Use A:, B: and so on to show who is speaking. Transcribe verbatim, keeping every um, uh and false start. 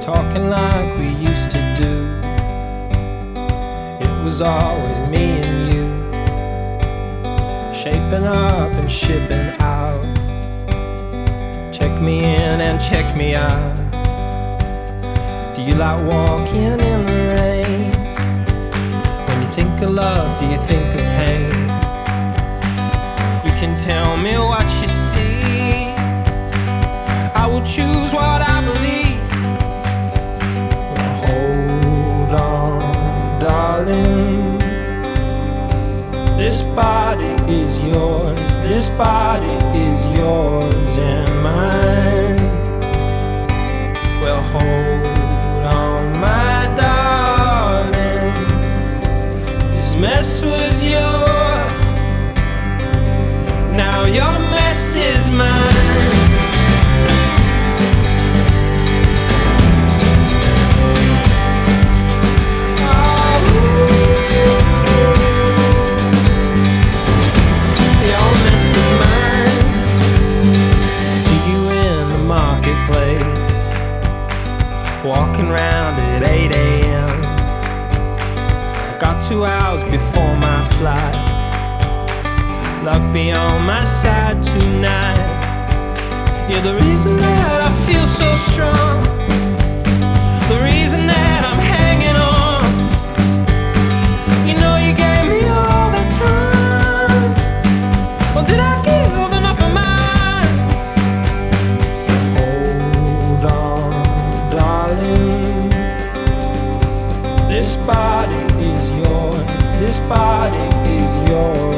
A: talking like we used to do. It was always me and you, shaping up and shipping out. Check me in and check me out. Do you like walking in the rain? When you think of love, do you think of pain? You can tell me what you see, I will choose what I believe. Well, hold on, darling, this body is yours, this body is yours and mine. Well, hold on, my darling, this mess was yours, now your mess is mine. Walking round at eight a m I got two hours before my flight. Luck be on my side tonight. You're the reason that I feel so strong, the reason that I'm hanging on. You know you gave me all the time. Well, did I give enough of mine? Hold on, darling, this body is yours, this body is yours.